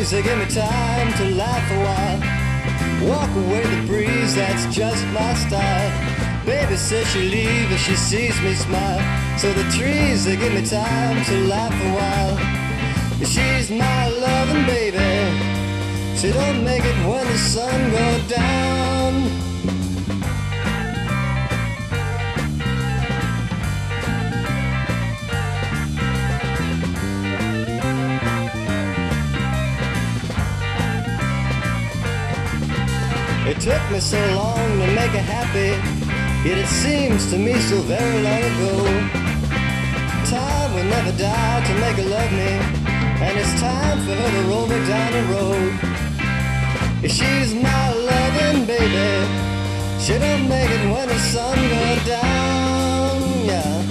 trees, they give me time to laugh a while. Walk away the breeze, that's just my style. Baby says she'll leave if she sees me smile. So the trees, they give me time to laugh a while. She's my loving baby, she don't make it when the sun goes down. It took me so long to make her happy, yet it seems to me so very long ago. Time will never die to make her love me, and it's time for her to roll me down the road. She's my loving baby, she don't make it when the sun goes down, yeah.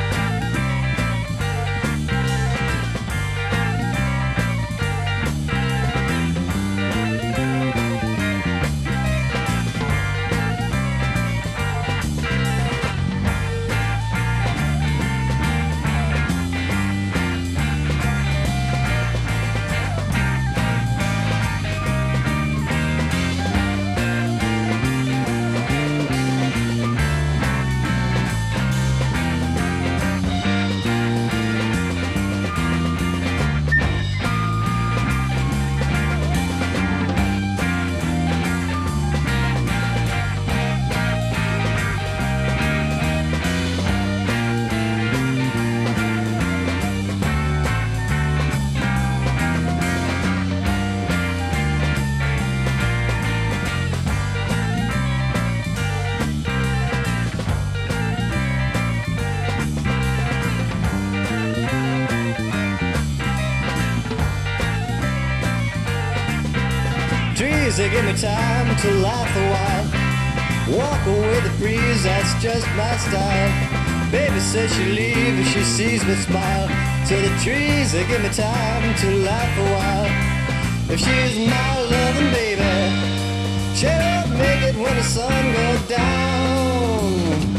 Trees, they give me time to laugh a while. Walk away the breeze, that's just my style. Baby says she'll leave if she sees me smile. So the trees, they give me time to laugh a while. If she's my loving baby, she don't make it when the sun goes down.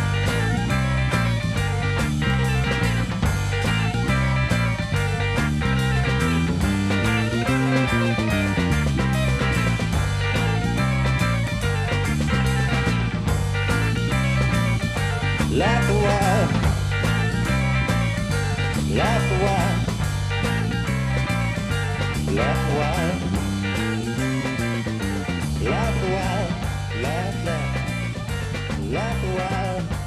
Laugh a while, laugh a while, laugh a while, laugh a while, laugh, laugh, laugh a while.